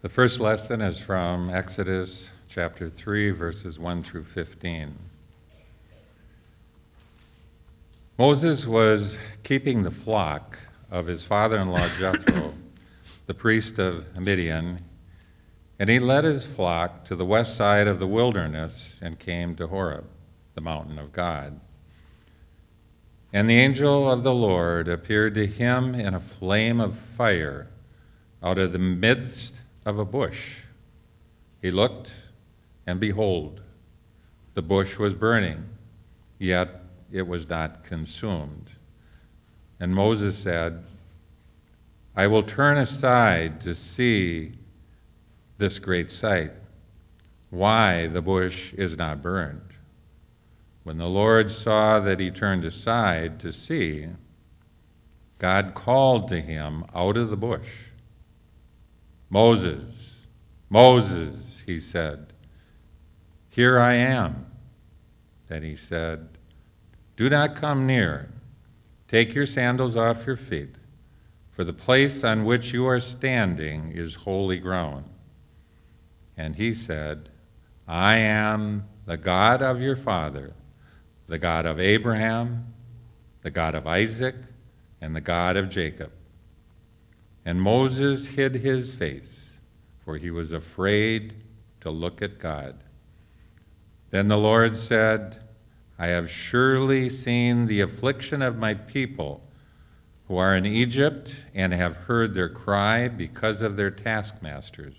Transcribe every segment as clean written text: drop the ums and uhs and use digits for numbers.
The first lesson is from Exodus chapter 3, verses 1 through 15. Moses was keeping the flock of his father-in-law Jethro, the priest of Midian, and he led his flock to the west side of the wilderness and came to Horeb, the mountain of God. And the angel of the Lord appeared to him in a flame of fire out of the midst of a bush. He looked, and behold, the bush was burning, yet it was not consumed. And Moses said, I will turn aside to see this great sight, why the bush is not burned. When the Lord saw that he turned aside to see, God called to him out of the bush. Moses, Moses, he said. Here I am. Then he said, do not come near. Take your sandals off your feet, for the place on which you are standing is holy ground. And he said, I am the God of your father, the God of Abraham, the God of Isaac, and the God of Jacob. And Moses hid his face, for he was afraid to look at God. Then the Lord said, I have surely seen the affliction of my people who are in Egypt, and have heard their cry because of their taskmasters.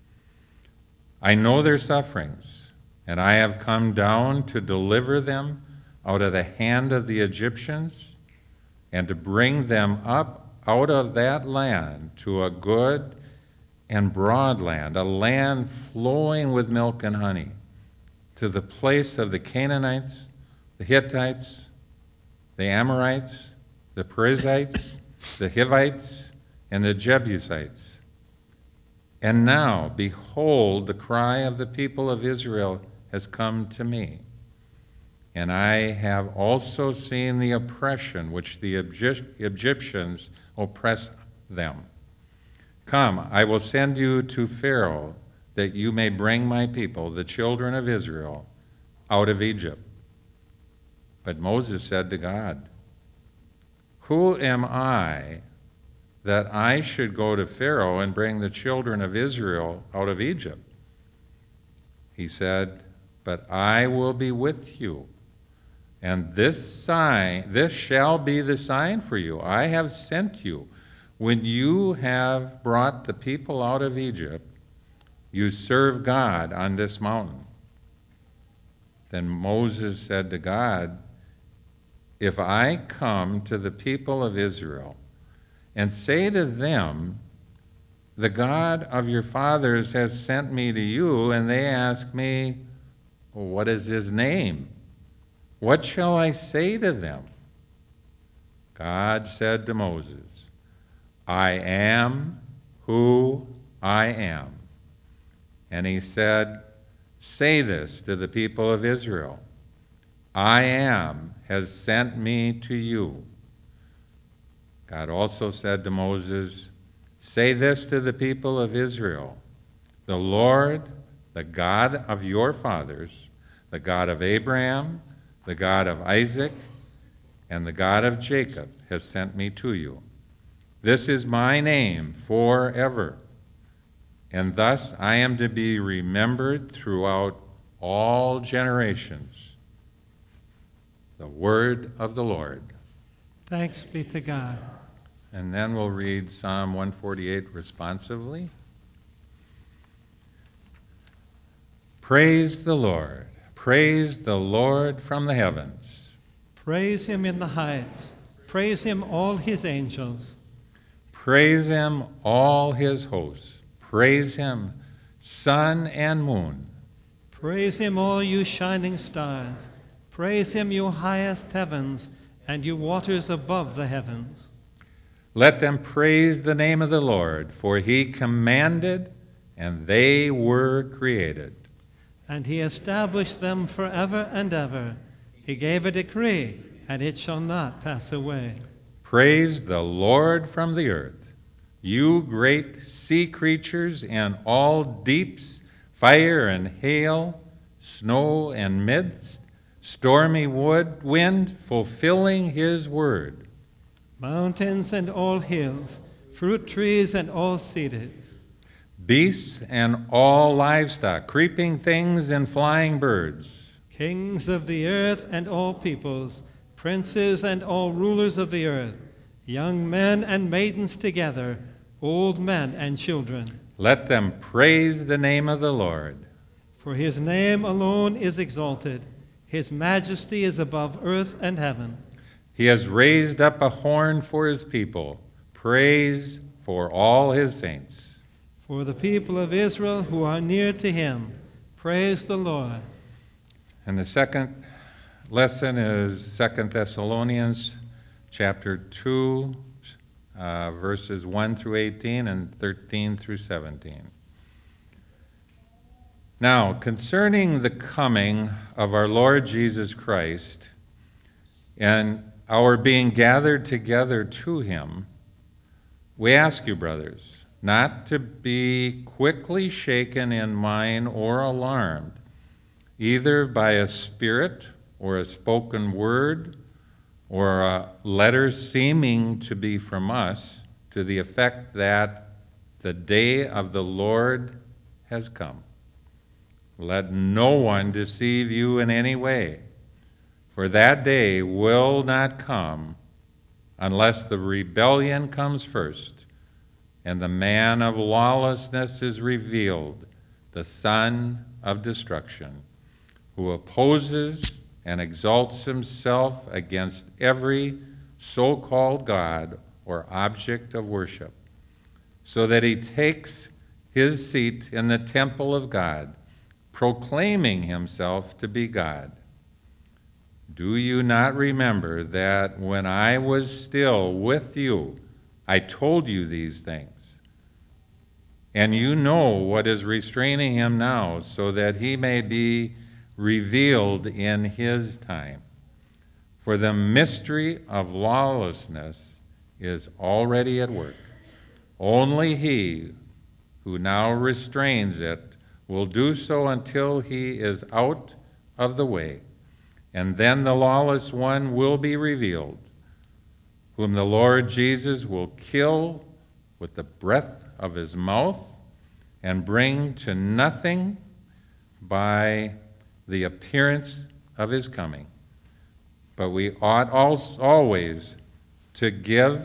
I know their sufferings, and I have come down to deliver them out of the hand of the Egyptians, and to bring them up out of that land to a good and broad land, a land flowing with milk and honey, to the place of the Canaanites, the Hittites, the Amorites, the Perizzites, the Hivites, and the Jebusites. And now, behold, the cry of the people of Israel has come to me. And I have also seen the oppression which the Egyptians oppress them. Come, I will send you to Pharaoh, that you may bring my people, the children of Israel, out of Egypt. But Moses said to God, who am I that I should go to Pharaoh and bring the children of Israel out of Egypt? He said, but I will be with you. And this shall be the sign for you. I have sent you. When you have brought the people out of Egypt, you serve God on this mountain. Then Moses said to God, if I come to the people of Israel and say to them, the God of your fathers has sent me to you, and they ask me, what is his name? What shall I say to them? God said to Moses, I am who I am. And he said, say this to the people of Israel, I am has sent me to you. God also said to Moses, say this to the people of Israel, the Lord, the God of your fathers, the God of Abraham, the God of Isaac, and the God of Jacob has sent me to you. This is my name forever, and thus I am to be remembered throughout all generations. The word of the Lord. Thanks be to God. And then we'll read Psalm 148 responsively. Praise the Lord. Praise the Lord from the heavens. Praise him in the heights. Praise him, all his angels. Praise him, all his hosts. Praise him, sun and moon. Praise him, all you shining stars. Praise him, you highest heavens, and you waters above the heavens. Let them praise the name of the Lord, for he commanded, and they were created. And he established them forever and ever. He gave a decree, and it shall not pass away. Praise the Lord from the earth. you great sea creatures and all deeps, fire and hail, snow and mist, stormy wind, fulfilling his word. Mountains and all hills, fruit trees and all cedars, Beasts and all livestock, creeping things and flying birds, kings of the earth and all peoples, princes and all rulers of the earth, young men and maidens together, old men and children. let them praise the name of the Lord. For his name alone is exalted. His majesty is above earth and heaven. He has raised up a horn for his people, praise for all his saints. For the people of Israel who are near to him, praise the Lord. And the second lesson is 2 Thessalonians chapter 2, verses 1 through 18 and 13 through 17. Now, concerning the coming of our Lord Jesus Christ and our being gathered together to him, we ask you, brothers, not to be quickly shaken in mind or alarmed, either by a spirit or a spoken word or a letter seeming to be from us, to the effect that the day of the Lord has come. Let no one deceive you in any way, for that day will not come unless the rebellion comes first, and the man of lawlessness is revealed, the son of destruction, who opposes and exalts himself against every so-called God or object of worship, so that he takes his seat in the temple of God, proclaiming himself to be God. Do you not remember that when I was still with you, I told you these things? And you know what is restraining him now, so that he may be revealed in his time. For the mystery of lawlessness is already at work. Only he who now restrains it will do so until he is out of the way, and then the lawless one will be revealed, whom the Lord Jesus will kill with the breath of his mouth and bring to nothing by the appearance of his coming. But we ought always to give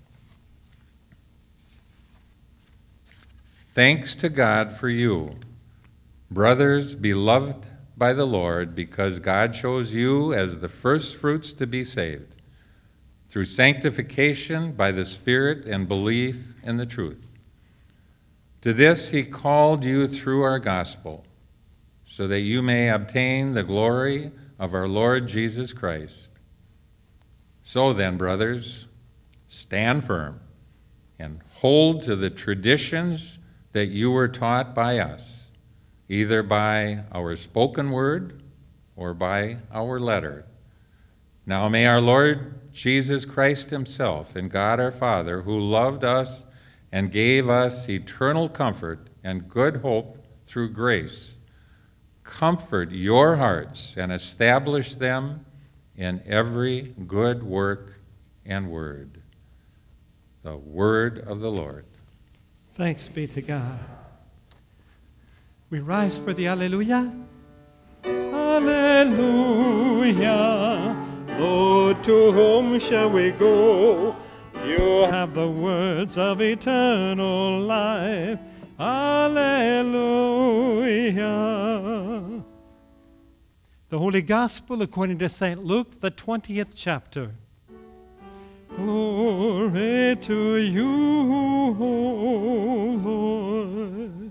thanks to God for you, brothers beloved by the Lord, because God chose you as the first fruits to be saved, through sanctification by the Spirit and belief in the truth. To this he called you through our gospel, so that you may obtain the glory of our Lord Jesus Christ. So then, brothers, stand firm and hold to the traditions that you were taught by us, either by our spoken word or by our letter. Now may our Lord Jesus Christ himself and God our Father, who loved us and gave us eternal comfort and good hope through grace, comfort your hearts and establish them in every good work and word. The word of the Lord. Thanks be to God. We rise for the Alleluia. Alleluia. Lord, to whom shall we go? You have the words of eternal life. Alleluia. The Holy Gospel according to St. Luke, the 20th chapter. Glory to you, O Lord.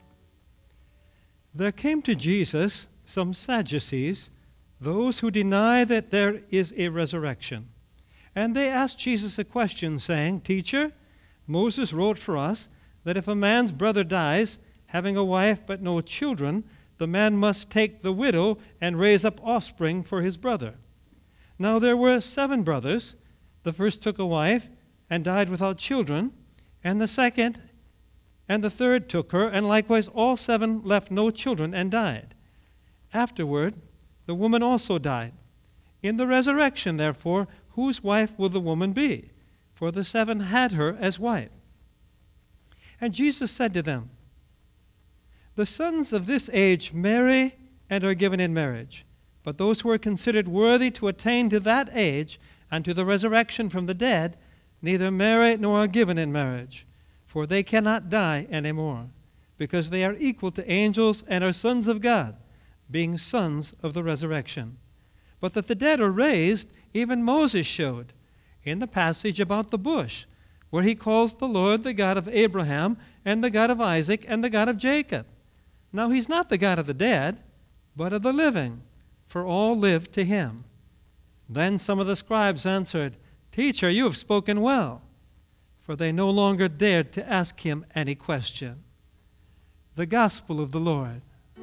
There came to Jesus some Sadducees, those who deny that there is a resurrection. And they asked Jesus a question, saying, Teacher, Moses wrote for us that if a man's brother dies, having a wife but no children, the man must take the widow and raise up offspring for his brother. Now there were 7 brothers. The first took a wife and died without children, And the second and the third took her, and likewise all 7 left no children and died. Afterward, the woman also died. In the resurrection, therefore, whose wife will the woman be? For the 7 had her as wife. And Jesus said to them, the sons of this age marry and are given in marriage, but those who are considered worthy to attain to that age and to the resurrection from the dead neither marry nor are given in marriage, for they cannot die any more, because they are equal to angels and are sons of God, being sons of the resurrection. But that the dead are raised, even Moses showed in the passage about the bush, where he calls the Lord the God of Abraham and the God of Isaac and the God of Jacob. Now he's not the God of the dead, but of the living, for all live to him. Then some of the scribes answered, Teacher, you have spoken well. For they no longer dared to ask him any question. The Gospel of the Lord.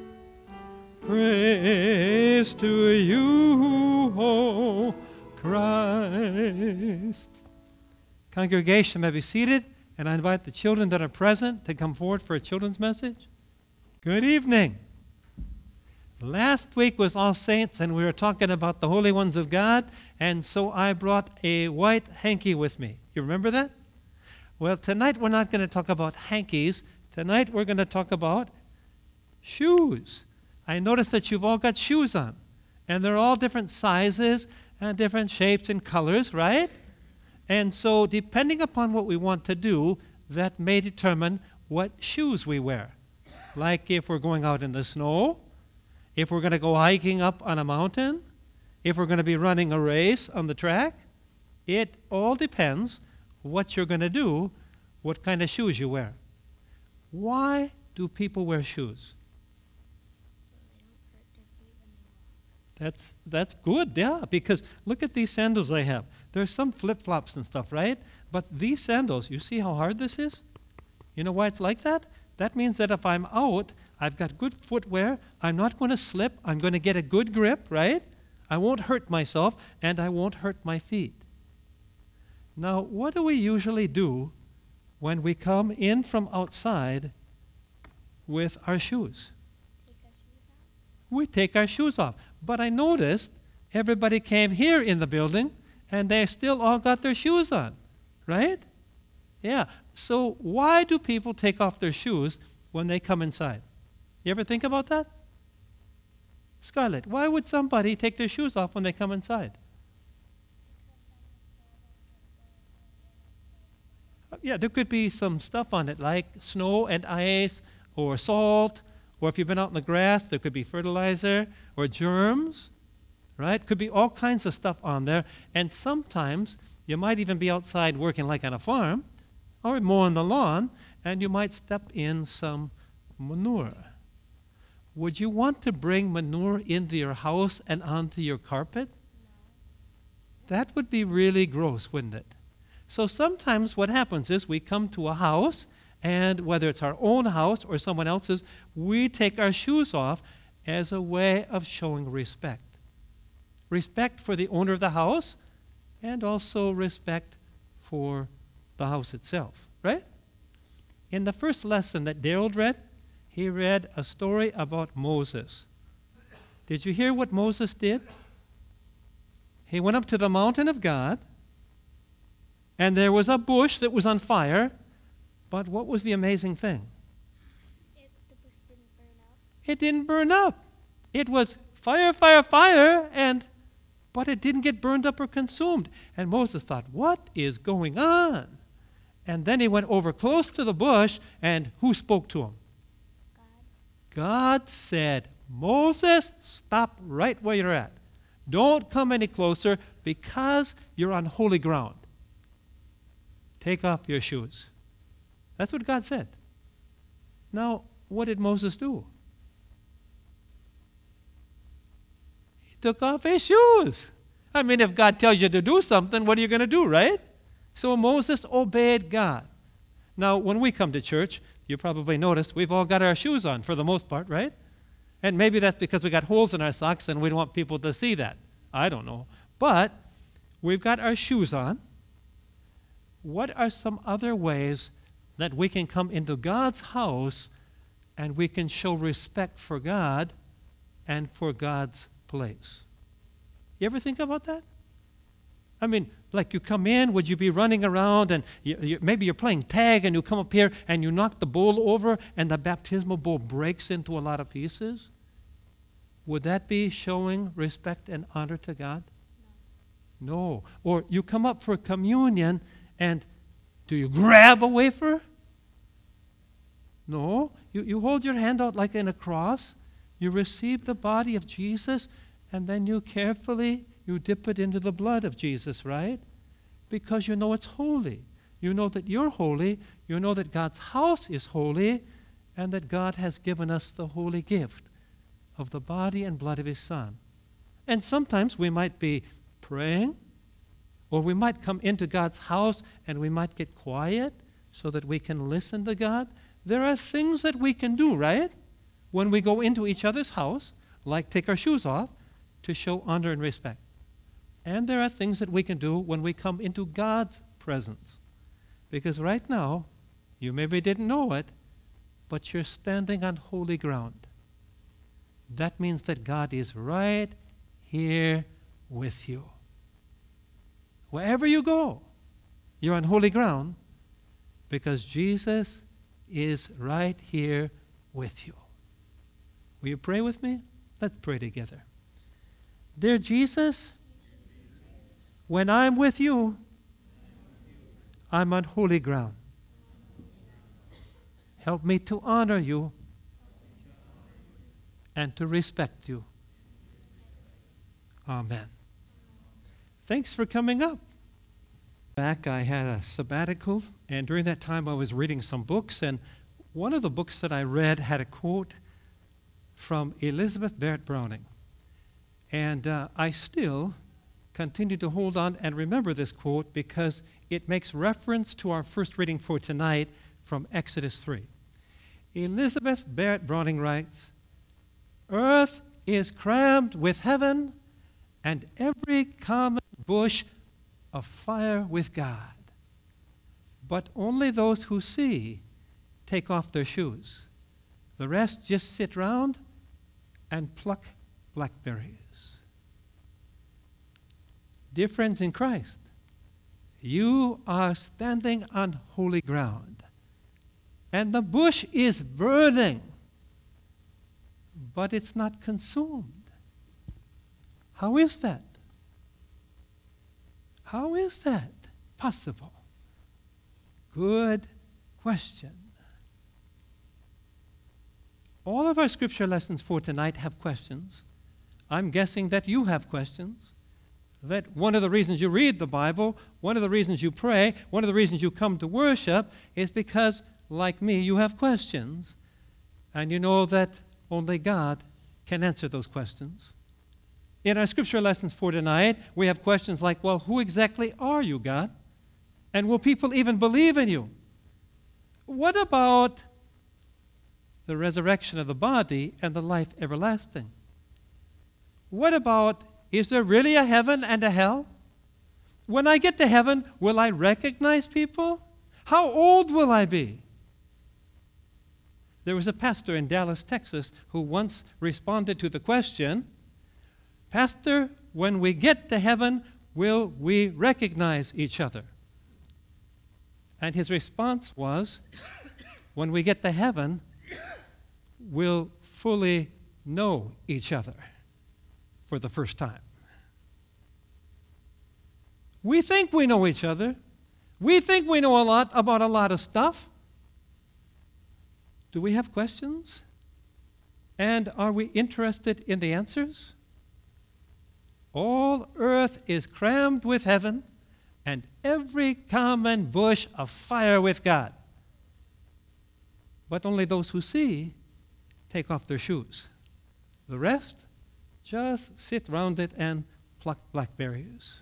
Praise to you, O Christ. Congregation may be seated, and I invite the children that are present to come forward for a children's message. Good evening. Last week was All Saints, and we were talking about the Holy Ones of God, and so I brought a white hanky with me. You remember that? Well, tonight we're not going to talk about hankies. Tonight we're going to talk about shoes. I noticed that you've all got shoes on, and they're all different sizes and different shapes and colors, right? And so depending upon what we want to do, that may determine what shoes we wear. Like if we're going out in the snow, if we're going to go hiking up on a mountain, if we're going to be running a race on the track, it all depends what you're going to do, what kind of shoes you wear. Why do people wear shoes? That's good, yeah, because look at these sandals I have. There's some flip-flops and stuff, right? But these sandals, you see how hard this is? You know why it's like that? That means that if I'm out, I've got good footwear, I'm not going to slip, I'm going to get a good grip, right? I won't hurt myself, and I won't hurt my feet. Now, what do we usually do when we come in from outside with our shoes? We take our shoes off. But I noticed everybody came here in the building, and they still all got their shoes on, right? Yeah. So why do people take off their shoes when they come inside? You ever think about that? Scarlett, why would somebody take their shoes off when they come inside? Yeah, there could be some stuff on it like snow and ice or salt, or if you've been out in the grass, there could be fertilizer or germs, right? Could be all kinds of stuff on there. And sometimes you might even be outside working like on a farm or mowing the lawn, and you might step in some manure. Would you want to bring manure into your house and onto your carpet? No. That would be really gross, wouldn't it? So sometimes what happens is we come to a house, and whether it's our own house or someone else's, we take our shoes off as a way of showing respect. Respect for the owner of the house, and also respect for the house itself, right? In the first lesson that Daryl read, he read a story about Moses. Did you hear what Moses did? He went up to the mountain of God, and there was a bush that was on fire, but what was the amazing thing? The bush didn't burn up. It didn't burn up. It was fire, fire, fire, but it didn't get burned up or consumed. And Moses thought, what is going on? And then he went over close to the bush, and who spoke to him? God said, Moses, stop right where you're at. Don't come any closer because you're on holy ground. Take off your shoes. That's what God said. Now, what did Moses do? He took off his shoes. I mean, if God tells you to do something, what are you going to do, right? So Moses obeyed God. Now, when we come to church, you probably noticed we've all got our shoes on for the most part, right? And maybe that's because we got holes in our socks and we don't want people to see that. I don't know. But we've got our shoes on. What are some other ways that we can come into God's house and we can show respect for God and for God's place. You ever think about that? I mean, like you come in, would you be running around and maybe you're playing tag and you come up here and you knock the bowl over and the baptismal bowl breaks into a lot of pieces? Would that be showing respect and honor to God? No. Or you come up for communion and do you grab a wafer? No. You hold your hand out like in a cross. You receive the body of Jesus and then you carefully dip it into the blood of Jesus, right? Because you know it's holy. You know that you're holy. You know that God's house is holy and that God has given us the holy gift of the body and blood of His Son. And sometimes we might be praying, or we might come into God's house and we might get quiet so that we can listen to God. There are things that we can do, right? When we go into each other's house, like take our shoes off, to show honor and respect. And there are things that we can do when we come into God's presence. Because right now, you maybe didn't know it, but you're standing on holy ground. That means that God is right here with you. Wherever you go, you're on holy ground because Jesus is right here with you. Will you pray with me? Let's pray together. Dear Jesus, when I'm with you, I'm on holy ground. Help me to honor you and to respect you. Amen. Thanks for coming up. Back, I had a sabbatical, and during that time I was reading some books, and one of the books that I read had a quote from Elizabeth Barrett Browning. And I still continue to hold on and remember this quote because it makes reference to our first reading for tonight from Exodus 3. Elizabeth Barrett Browning writes, "Earth is crammed with heaven, and every common bush afire with God. But only those who see take off their shoes. The rest just sit round and pluck blackberries." Dear friends in Christ, you are standing on holy ground, and the bush is burning, but it's not consumed. How is that? How is that possible? Good question. All of our scripture lessons for tonight have questions. I'm guessing that you have questions. That one of the reasons you read the Bible, one of the reasons you pray, one of the reasons you come to worship is because, like me, you have questions. And you know that only God can answer those questions. In our scripture lessons for tonight, we have questions like, well, who exactly are you, God? And will people even believe in you? What about the resurrection of the body and the life everlasting? What about, is there really a heaven and a hell? When I get to heaven, will I recognize people? How old will I be? There was a pastor in Dallas, Texas, who once responded to the question, "Pastor, when we get to heaven, will we recognize each other?" And his response was, "When we get to heaven, we'll fully know each other for the first time." We think we know each other. We think we know a lot about a lot of stuff. Do we have questions? And are we interested in the answers? All earth is crammed with heaven, and every common bush afire with God. But only those who see take off their shoes. The rest just sit round it and pluck blackberries.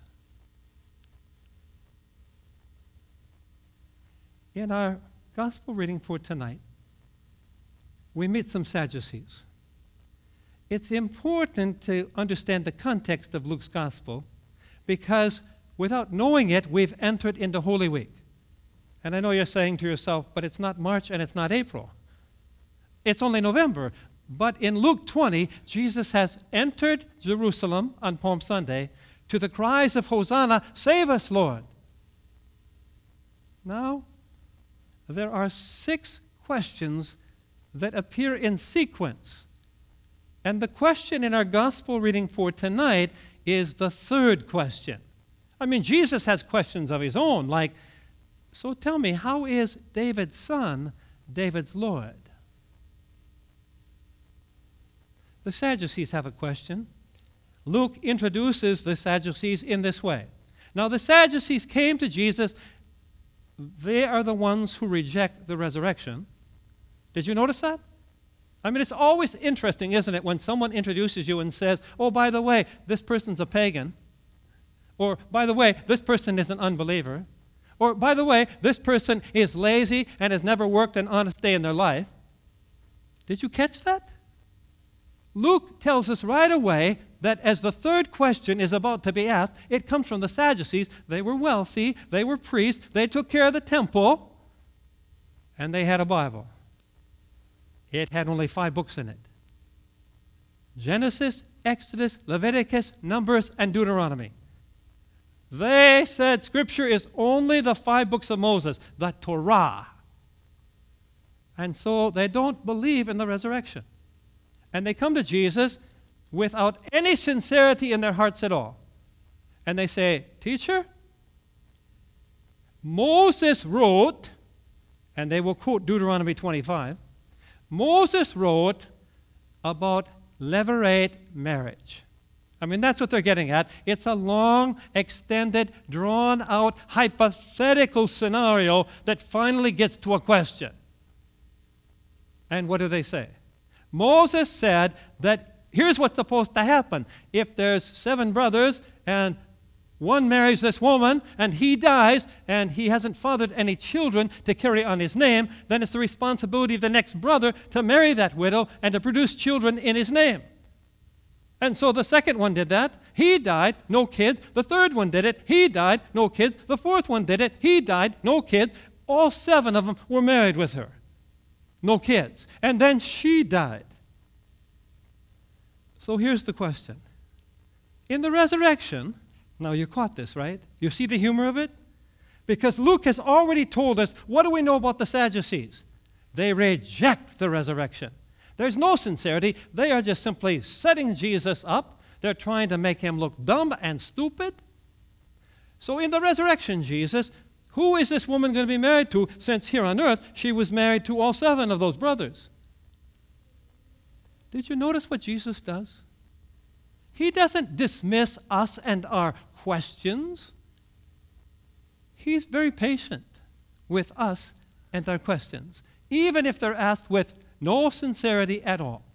In our gospel reading for tonight, we meet some Sadducees. It's important to understand the context of Luke's gospel because without knowing it, we've entered into Holy Week. And I know you're saying to yourself, but it's not March and it's not April. It's only November. But in Luke 20, Jesus has entered Jerusalem on Palm Sunday to the cries of Hosanna, "Save us, Lord." Now, there are 6 questions that appear in sequence. And the question in our gospel reading for tonight is the 3rd question. I mean, Jesus has questions of his own, like, so tell me, how is David's son David's Lord? The Sadducees have a question. Luke introduces the Sadducees in this way. Now, the Sadducees came to Jesus. They are the ones who reject the resurrection. Did you notice that? I mean, it's always interesting, isn't it, when someone introduces you and says, oh, by the way, this person's a pagan. Or, by the way, this person is an unbeliever. Or, by the way, this person is lazy and has never worked an honest day in their life. Did you catch that? Luke tells us right away that as the 3rd question is about to be asked, it comes from the Sadducees. They were wealthy, they were priests, they took care of the temple, and they had a Bible. It had only 5 books in it: Genesis, Exodus, Leviticus, Numbers, and Deuteronomy. They said Scripture is only the 5 books of Moses, the Torah. And so they don't believe in the resurrection. And they come to Jesus without any sincerity in their hearts at all. And they say, "Teacher, Moses wrote," and they will quote Deuteronomy 25, Moses wrote about levirate marriage. I mean, that's what they're getting at. It's a long, extended, drawn-out, hypothetical scenario that finally gets to a question. And what do they say? Moses said that here's what's supposed to happen. If there's 7 brothers and one marries this woman and he dies and he hasn't fathered any children to carry on his name, then it's the responsibility of the next brother to marry that widow and to produce children in his name. And so the second one did that. He died, no kids. The third one did it. He died, no kids. The fourth one did it. He died, no kids. All 7 of them were married with her. No kids. And then she died. So here's the question. In the resurrection, now you caught this, right? You see the humor of it? Because Luke has already told us, what do we know about the Sadducees? They reject the resurrection. There's no sincerity. They are just simply setting Jesus up. They're trying to make him look dumb and stupid. So in the resurrection, Jesus, who is this woman going to be married to, since here on earth she was married to all 7 of those brothers? Did you notice what Jesus does? He doesn't dismiss us and our questions. He's very patient with us and our questions, even if they're asked with no sincerity at all.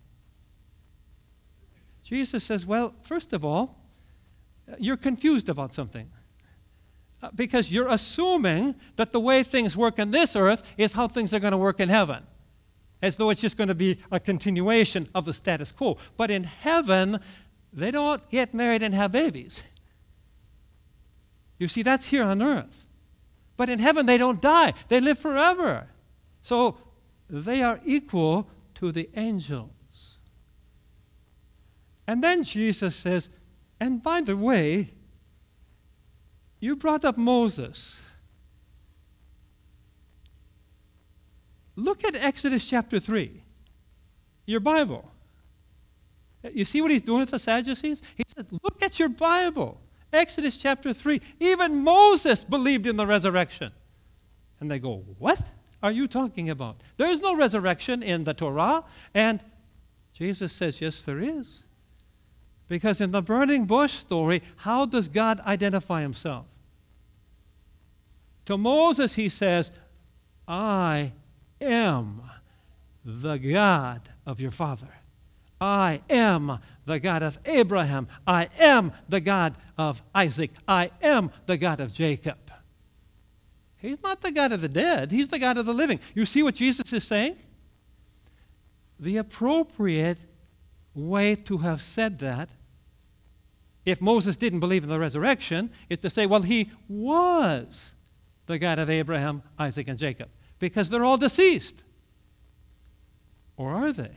Jesus says, well, first of all, you're confused about something. Because you're assuming that the way things work on this earth is how things are going to work in heaven. As though it's just going to be a continuation of the status quo. But in heaven, they don't get married and have babies. You see, that's here on earth. But in heaven, they don't die. They live forever. So they are equal to the angels. And then Jesus says, and by the way, you brought up Moses. Look at Exodus chapter 3, your Bible. You see what he's doing with the Sadducees? He said, look at your Bible. Exodus chapter 3. Even Moses believed in the resurrection. And they go, what are you talking about? There is no resurrection in the Torah. And Jesus says, yes, there is. Because in the burning bush story, how does God identify himself? To Moses, he says, I am the God of your father. I am the God of Abraham. I am the God of Isaac. I am the God of Jacob. He's not the God of the dead. He's the God of the living. You see what Jesus is saying? The appropriate way to have said that, if Moses didn't believe in the resurrection, is to say, well, he was the God of Abraham, Isaac, and Jacob? Because they're all deceased. Or are they?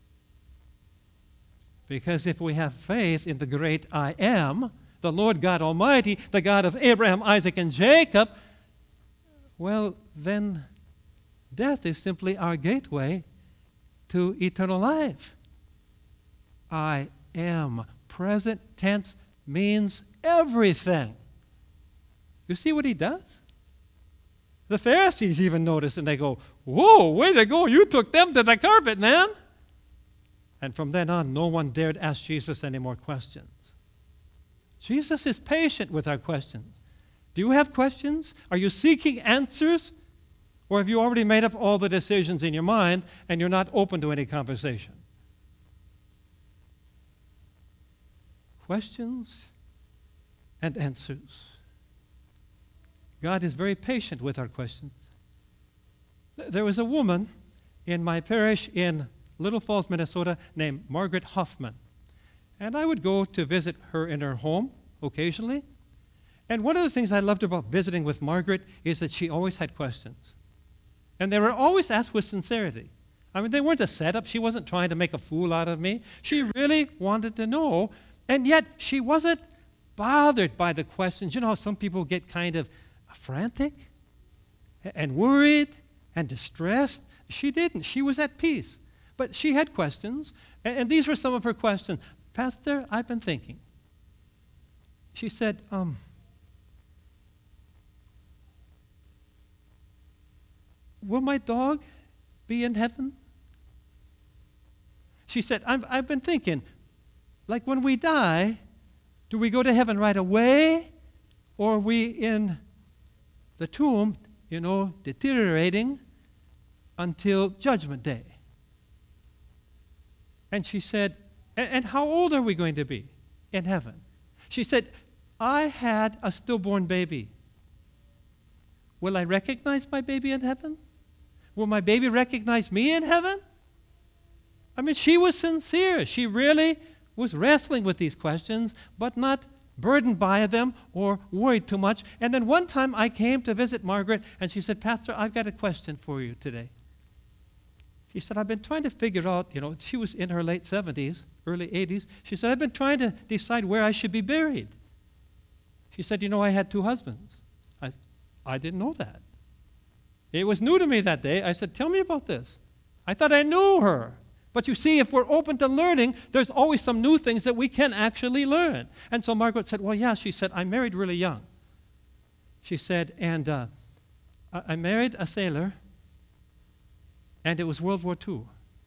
Because if we have faith in the great I Am, the Lord God Almighty, the God of Abraham, Isaac, and Jacob, well, then death is simply our gateway to eternal life. I am. Present tense means everything. You see what he does? The Pharisees even notice and they go, "Whoa, way to go, you took them to the carpet, man." And from then on, no one dared ask Jesus any more questions. Jesus is patient with our questions. Do you have questions? Are you seeking answers? Or have you already made up all the decisions in your mind and you're not open to any conversation? Questions and answers. God is very patient with our questions. There was a woman in my parish in Little Falls, Minnesota, named Margaret Hoffman. And I would go to visit her in her home occasionally. And one of the things I loved about visiting with Margaret is that she always had questions. And they were always asked with sincerity. I mean, they weren't a setup. She wasn't trying to make a fool out of me. She really wanted to know. And yet, she wasn't bothered by the questions. You know how some people get kind of frantic and worried and distressed? She didn't. She was at peace. But she had questions, and these were some of her questions. "Pastor, I've been thinking." She said, "Will my dog be in heaven?" She said, I've been thinking, like when we die, do we go to heaven right away, or are we in the tomb, deteriorating until Judgment Day?" And she said, and how old are we going to be in heaven? She said, "I had a stillborn baby. Will I recognize my baby in heaven? Will my baby recognize me in heaven?" I mean, she was sincere. She really was wrestling with these questions, but not burdened by them or worried too much. And then one time I came to visit Margaret, and she said, "Pastor, I've got a question for you today." She said, "I've been trying to figure out," she was in her late 70s, early 80s. She said, "I've been trying to decide where I should be buried." She said, "I had 2 husbands." I didn't know that. It was new to me that day. I said, "Tell me about this." I thought I knew her. But you see, if we're open to learning, there's always some new things that we can actually learn. And so Margaret said, "Well, yeah," she said, "I married really young." She said, and I married a sailor, and it was World War II.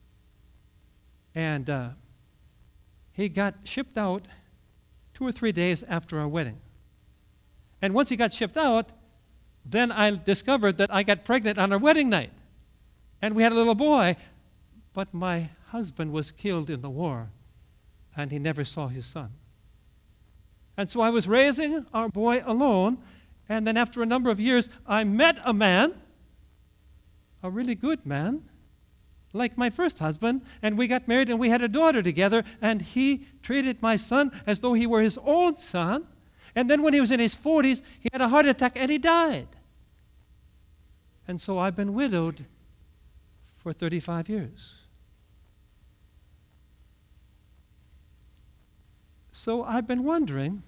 And he got shipped out 2 or 3 days after our wedding. And once he got shipped out, then I discovered that I got pregnant on our wedding night. And we had a little boy, but my husband was killed in the war, and he never saw his son. And so I was raising our boy alone, and then after a number of years, I met a man, a really good man, like my first husband, and we got married and we had a daughter together, and he treated my son as though he were his own son. And then when he was in his 40s, he had a heart attack and he died. And so I've been widowed for 35 years. So I've been wondering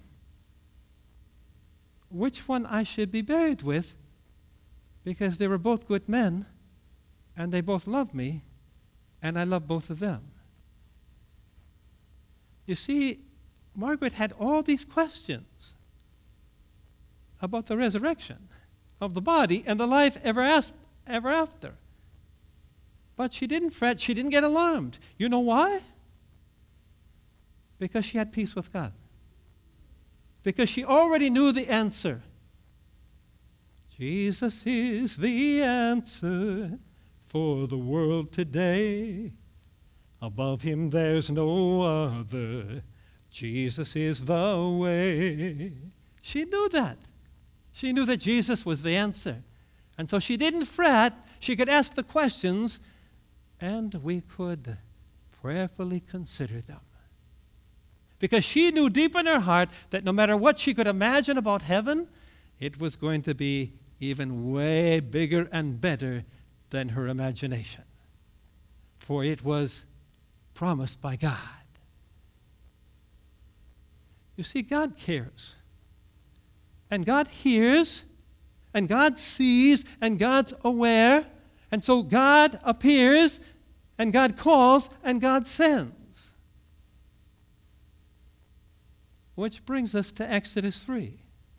which one I should be buried with, because they were both good men, and they both loved me, and I love both of them. You see, Margaret had all these questions about the resurrection of the body and the life ever after. But she didn't fret, she didn't get alarmed. You know why? Because she had peace with God. Because she already knew the answer. Jesus is the answer for the world today. Above him there's no other. Jesus is the way. She knew that. She knew that Jesus was the answer. And so she didn't fret. She could ask the questions, and we could prayerfully consider them. Because she knew deep in her heart that no matter what she could imagine about heaven, it was going to be even way bigger and better than her imagination. For it was promised by God. You see, God cares. And God hears, and God sees, and God's aware. And so God appears, and God calls, and God sends. Which brings us to Exodus 3.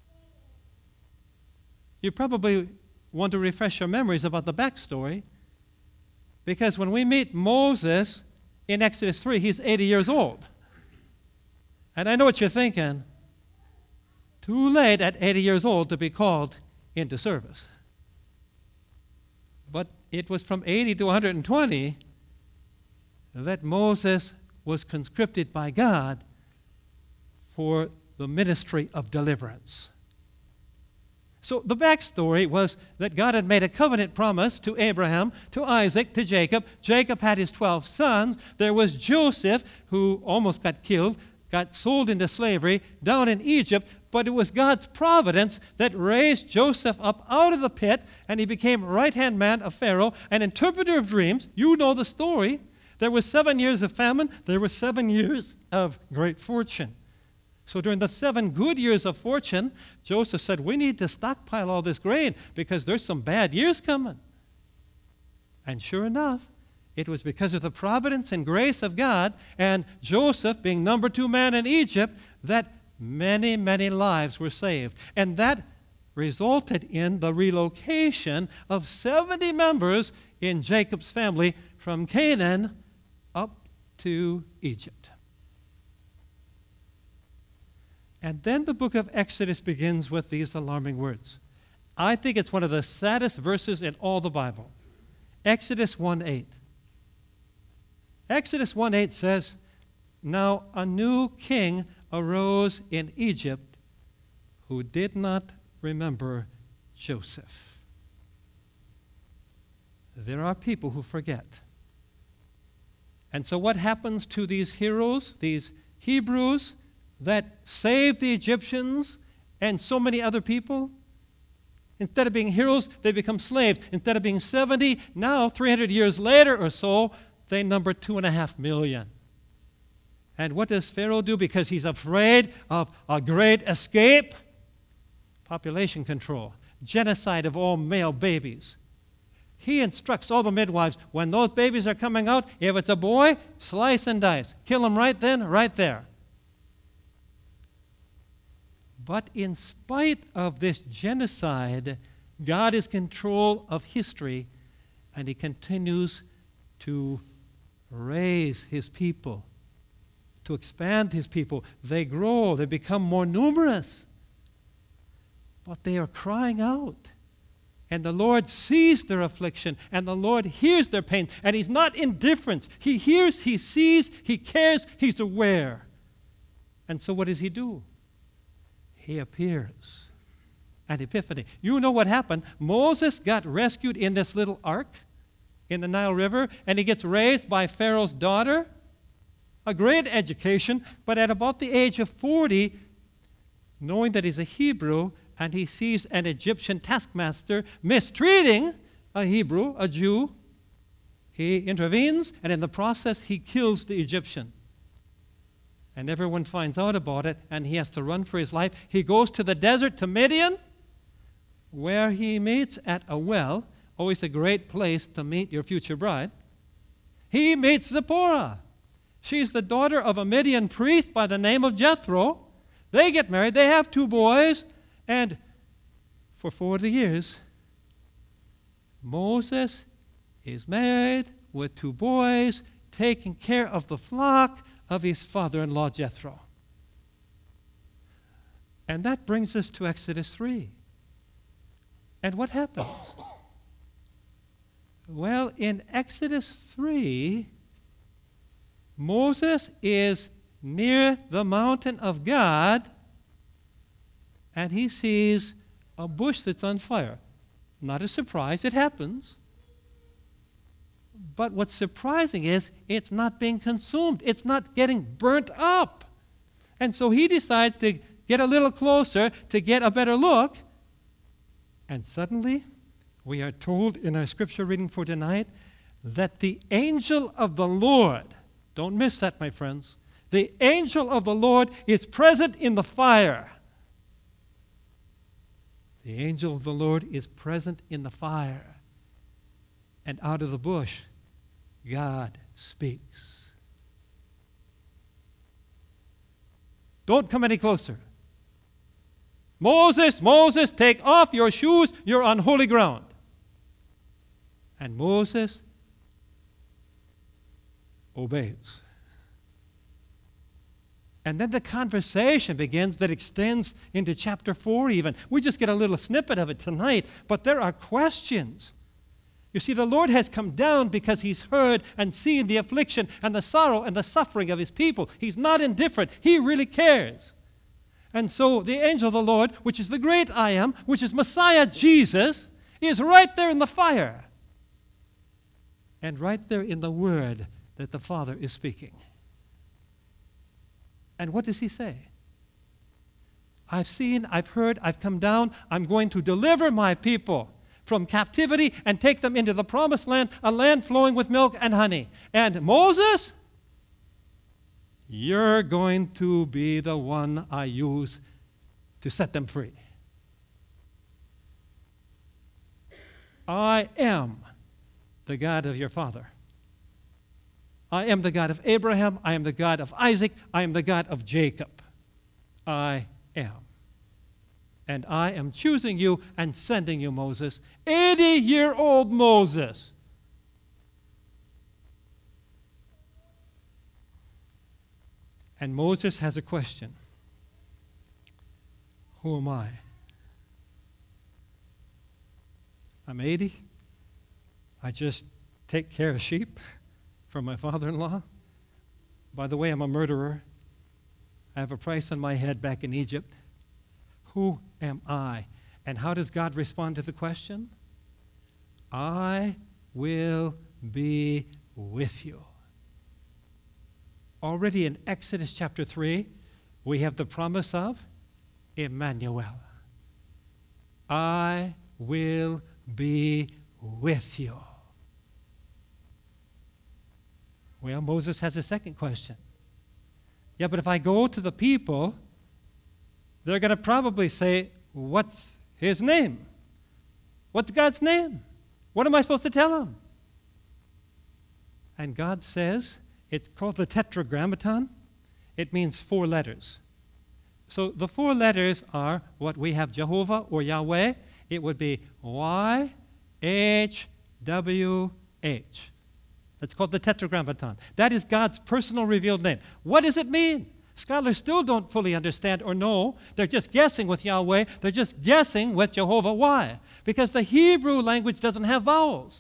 You probably want to refresh your memories about the backstory, because when we meet Moses in Exodus 3, he's 80 years old. And I know what you're thinking. Too late at 80 years old to be called into service. But it was from 80 to 120 that Moses was conscripted by God for the ministry of deliverance. So the backstory was that God had made a covenant promise to Abraham, to Isaac, to Jacob. Jacob had his 12 sons. There was Joseph, who almost got killed, got sold into slavery down in Egypt, but it was God's providence that raised Joseph up out of the pit, and he became right-hand man of Pharaoh, an interpreter of dreams. You know the story. There were 7 years of famine. There were 7 years of great fortune. So during the 7 good years of fortune, Joseph said, we need to stockpile all this grain because there's some bad years coming. And sure enough, it was because of the providence and grace of God and Joseph being number 2 man in Egypt that many, many lives were saved. And that resulted in the relocation of 70 members in Jacob's family from Canaan up to Egypt. And then the book of Exodus begins with these alarming words. I think it's one of the saddest verses in all the Bible. Exodus 1:8. Exodus 1:8 says, now a new king arose in Egypt who did not remember Joseph. There are people who forget. And so what happens to these heroes, these Hebrews that saved the Egyptians and so many other people? Instead of being heroes, they become slaves. Instead of being 70, now 300 years later or so, they number 2.5 million. And what does Pharaoh do? Because he's afraid of a great escape? Population control, genocide of all male babies. He instructs all the midwives, when those babies are coming out, if it's a boy, slice and dice. Kill him right then, right there. But in spite of this genocide, God is in control of history, and he continues to raise his people, to expand his people. They grow, they become more numerous. But they are crying out. And the Lord sees their affliction, and the Lord hears their pain, and he's not indifferent. He hears, he sees, he cares, he's aware. And so what does he do? He appears. An epiphany. You know what happened. Moses got rescued in this little ark in the Nile River, and he gets raised by Pharaoh's daughter. A great education, but at about the age of 40, knowing that he's a Hebrew, and he sees an Egyptian taskmaster mistreating a Hebrew, a Jew, he intervenes, and in the process, he kills the Egyptian. And everyone finds out about it, and he has to run for his life. He goes to the desert, to Midian, where he meets at a well, always a great place to meet your future bride. He meets Zipporah. She's the daughter of a Midian priest by the name of Jethro. They get married. They have 2 boys. And for 40 years, Moses is married with 2 boys, taking care of the flock of his father-in-law Jethro. And that brings us to Exodus 3. And what happens? Well, in Exodus 3, Moses is near the mountain of God, and he sees a bush that's on fire. Not a surprise, it happens. But what's surprising is it's not being consumed. It's not getting burnt up. And so he decides to get a little closer to get a better look. And suddenly, we are told in our scripture reading for tonight that the angel of the Lord, don't miss that, my friends, the angel of the Lord is present in the fire. The angel of the Lord is present in the fire. And out of the bush, God speaks. Don't come any closer. Moses, Moses, take off your shoes. You're on holy ground. And Moses obeys. And then the conversation begins that extends into chapter 4 even. We just get a little snippet of it tonight, but there are questions. You see, the Lord has come down because he's heard and seen the affliction and the sorrow and the suffering of his people. He's not indifferent. He really cares. And so the angel of the Lord, which is the great I Am, which is Messiah Jesus, is right there in the fire. And right there in the word that the Father is speaking. And what does he say? I've seen, I've heard, I've come down. I'm going to deliver my people from captivity and take them into the promised land, a land flowing with milk and honey. And Moses, you're going to be the one I use to set them free. I am the God of your father. I am the God of Abraham. I am the God of Isaac. I am the God of Jacob. I am. And I am choosing you and sending you, Moses. 80-year-old Moses. And Moses has a question. Who am I? I'm 80. I just take care of sheep for my father-in-law. By the way, I'm a murderer. I have a price on my head back in Egypt. Who am I? And how does God respond to the question? I will be with you. Already in Exodus chapter 3, we have the promise of Emmanuel. I will be with you. Well, Moses has a second question. Yeah, but if I go to the people, they're going to probably say, what's his name? What's God's name? What am I supposed to tell them? And God says, it's called the Tetragrammaton. It means 4 letters. So the 4 letters are what we have Jehovah or Yahweh. It would be YHWH. That's called the Tetragrammaton. That is God's personal revealed name. What does it mean? Scholars still don't fully understand or know. They're just guessing with Yahweh. They're just guessing with Jehovah. Why? Because the Hebrew language doesn't have vowels.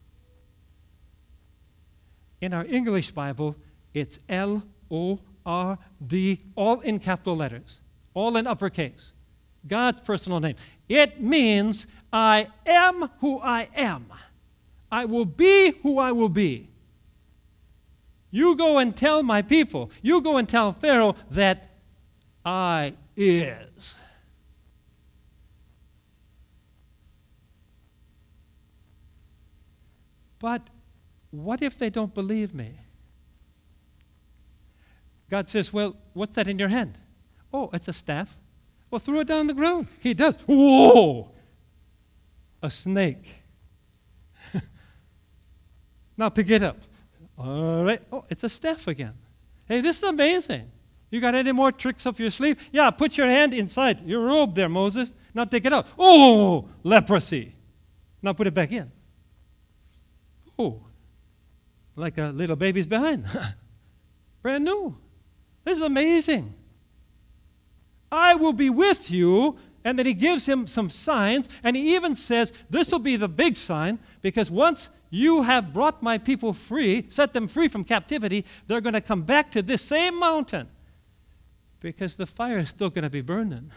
In our English Bible, it's L-O-R-D, all in capital letters, all in uppercase. God's personal name. It means I am who I am. I will be who I will be. You go and tell my people, you go and tell Pharaoh that I is. But what if they don't believe me? God says, well, what's that in your hand? Oh, it's a staff. Well, throw it down the ground. He does. Whoa! A snake. Now pick it up. All right. Oh, it's a staff again. Hey, this is amazing. You got any more tricks up your sleeve? Yeah, put your hand inside your robe there, Moses. Now take it out. Oh, leprosy. Now put it back in. Oh, like a little baby's behind. Brand new. This is amazing. I will be with you. And then he gives him some signs. And he even says, this will be the big sign, because once you have brought my people free, set them free from captivity, they're going to come back to this same mountain, because the fire is still going to be burning.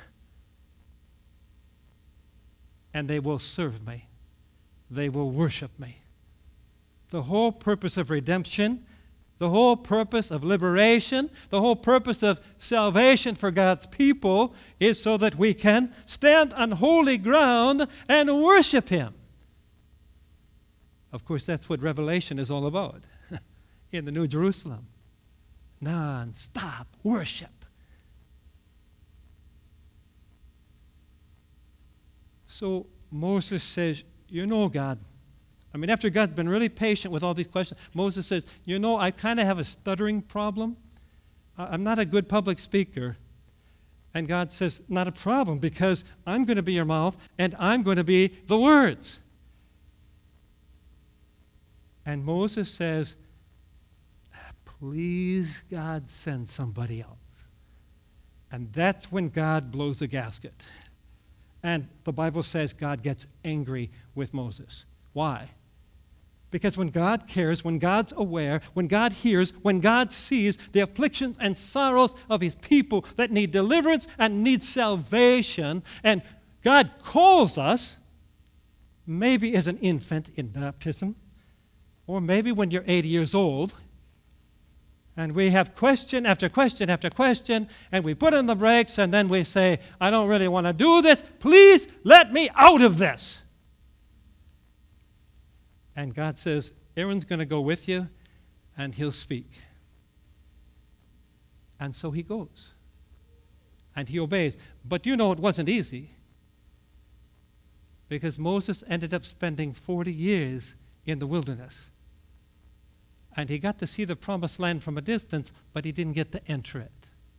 And they will serve me. They will worship me. The whole purpose of redemption The whole purpose of liberation, the whole purpose of salvation for God's people is so that we can stand on holy ground and worship Him. Of course, that's what Revelation is all about in the New Jerusalem. Non-stop worship. So Moses says, you know, God, after God's been really patient with all these questions, Moses says, you know, I kind of have a stuttering problem. I'm not a good public speaker. And God says, not a problem, because I'm going to be your mouth, and I'm going to be the words. And Moses says, please, God, send somebody else. And that's when God blows a gasket. And the Bible says God gets angry with Moses. Why? Because when God cares, when God's aware, when God hears, when God sees the afflictions and sorrows of His people that need deliverance and need salvation, and God calls us, maybe as an infant in baptism, or maybe when you're 80 years old, and we have question after question after question, and we put on the brakes, and then we say, I don't really want to do this. Please let me out of this. And God says, Aaron's going to go with you, and he'll speak. And so he goes. And he obeys. But you know it wasn't easy. Because Moses ended up spending 40 years in the wilderness. And he got to see the promised land from a distance, but he didn't get to enter it.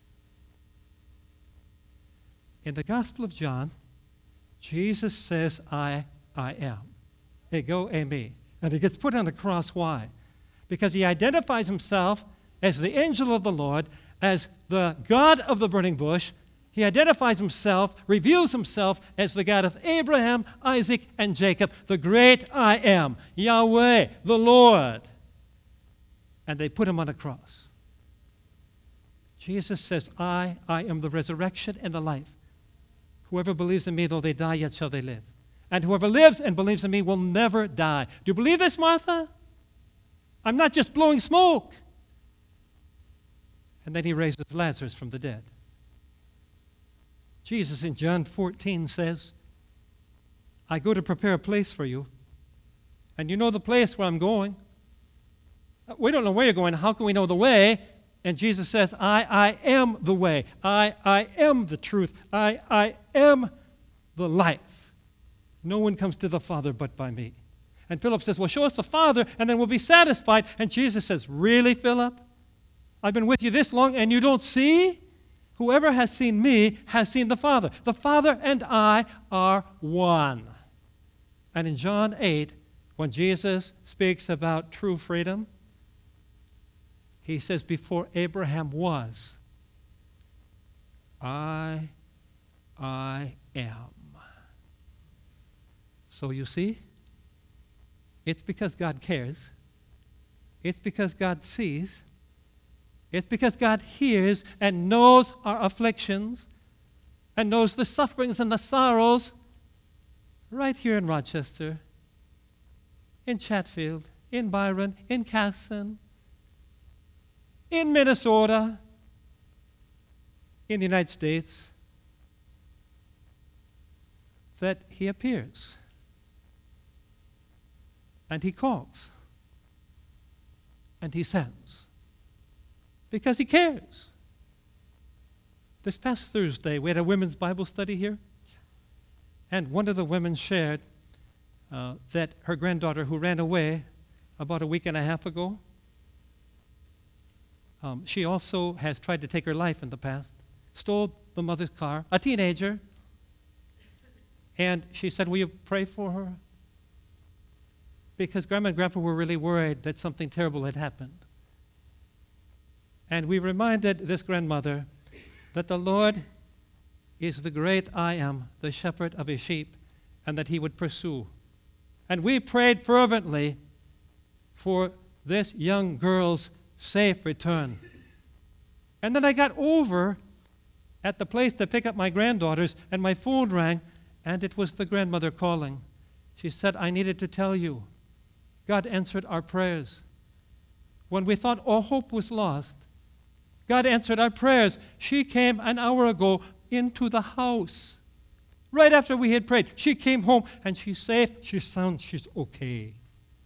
In the Gospel of John, Jesus says, I am. Ego eimi. And he gets put on the cross. Why? Because he identifies himself as the angel of the Lord, as the God of the burning bush. He identifies himself, reveals himself as the God of Abraham, Isaac, and Jacob, the great I am, Yahweh, the Lord. And they put him on a cross. Jesus says, I am the resurrection and the life. Whoever believes in me, though they die, yet shall they live. And whoever lives and believes in me will never die. Do you believe this, Martha? I'm not just blowing smoke. And then he raises Lazarus from the dead. Jesus in John 14 says, I go to prepare a place for you. And you know the place where I'm going. We don't know where you're going. How can we know the way? And Jesus says, I am the way. I am the truth. I am the life. No one comes to the Father but by me. And Philip says, well, show us the Father, and then we'll be satisfied. And Jesus says, really, Philip? I've been with you this long, and you don't see? Whoever has seen me has seen the Father. The Father and I are one. And in John 8, when Jesus speaks about true freedom, he says, before Abraham was, I am. So you see, it's because God cares. It's because God sees. It's because God hears and knows our afflictions and knows the sufferings and the sorrows right here in Rochester, in Chatfield, in Byron, in Casson, in Minnesota, in the United States, that he appears and he calls and he sends because he cares. This past Thursday, we had a women's Bible study here, and one of the women shared that her granddaughter, who ran away about a week and a half ago, she also has tried to take her life in the past, stole the mother's car, a teenager, and she said, will you pray for her? Because Grandma and Grandpa were really worried that something terrible had happened. And we reminded this grandmother that the Lord is the great I am, the shepherd of his sheep, and that he would pursue. And we prayed fervently for this young girl's safe return. And then I got over at the place to pick up my granddaughters, and my phone rang, and it was the grandmother calling. She said, I needed to tell you, God answered our prayers. when we thought all hope was lost, God answered our prayers. She came an hour ago into the house. Right after we had prayed, she came home and she's safe, she's sound, she's okay.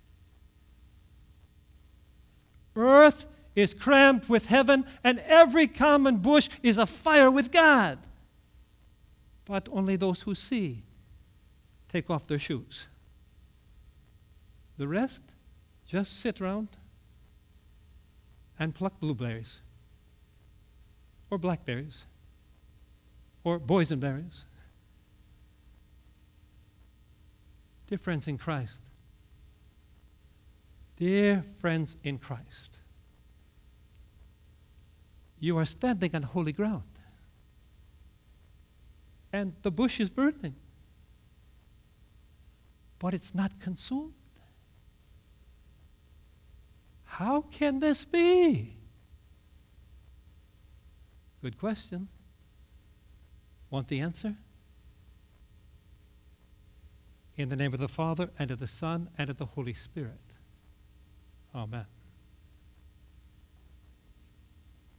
Earth is crammed with heaven, and every common bush is afire with God. But only those who see take off their shoes. The rest just sit around and pluck blueberries or blackberries or boysenberries. Dear friends in Christ, dear friends in Christ, you are standing on holy ground, and the bush is burning, but it's not consumed. How can this be? Good question. Want the answer? In the name of the Father, and of the Son, and of the Holy Spirit. Amen.